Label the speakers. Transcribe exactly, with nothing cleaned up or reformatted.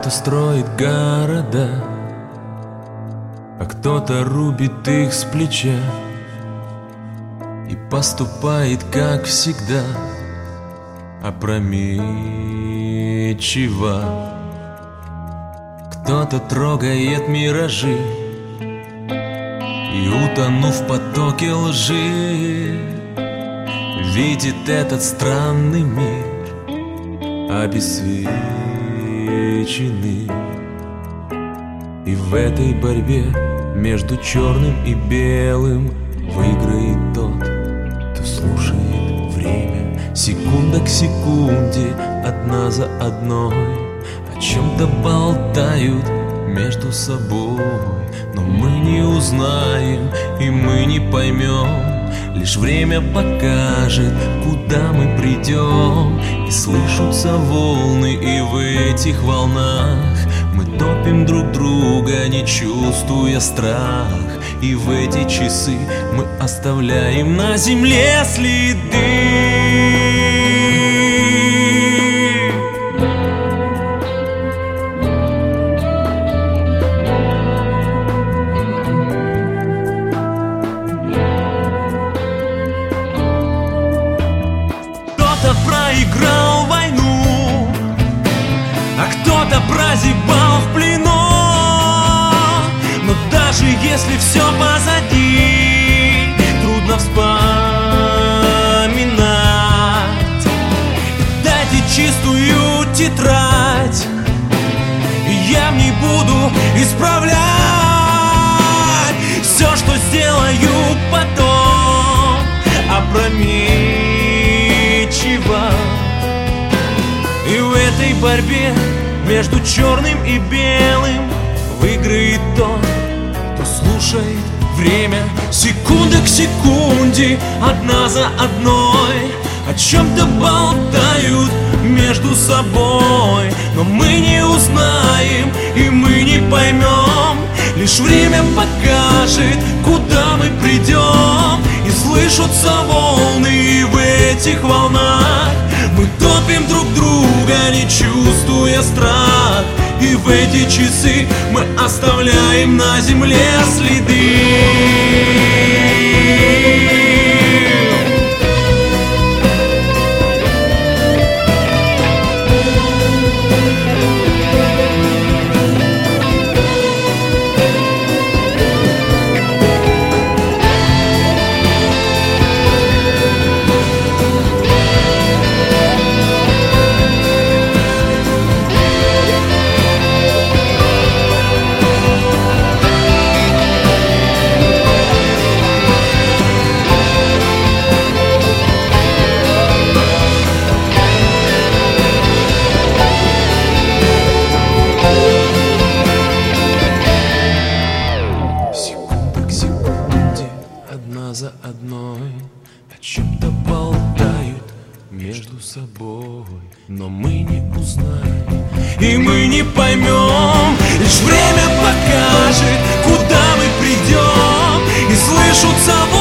Speaker 1: Кто-то строит города, а кто-то рубит их с плеча и поступает, как всегда, опрометчиво. Кто-то трогает миражи и, утонув в потоке лжи, видит этот странный мир обесцвеченный. И в этой борьбе между черным и белым выиграет тот, кто слушает время, секунда к секунде, одна за одной. О чем-то болтают между собой, но мы не узнаем и мы не поймем. Лишь время покажет, куда мы придем. И слышатся волны, и в этих волнах мы топим друг друга, не чувствуя страх. И в эти часы мы оставляем на земле следы. Кто-то проиграл войну, а кто-то прозябал в плену. Но даже если все позади, трудно вспоминать. Дайте чистую тетрадь, и я в ней буду исправлять все, что сделаю потом, опрометчиво. И в этой борьбе между черным и белым выиграет тот, кто слушает время, секунда к секунде, одна за одной. О чем-то болтают между собой, но мы не узнаем и мы не поймем. Лишь время покажет, куда мы придем. И слышатся волны, и в этих волнах мы топим друг друга, не чувствуя страх. И в эти часы мы оставляем на земле следы. За одной о чем-то болтают между собой, но мы не узнаем и мы не поймем. Лишь время покажет, куда мы придем. И слышатся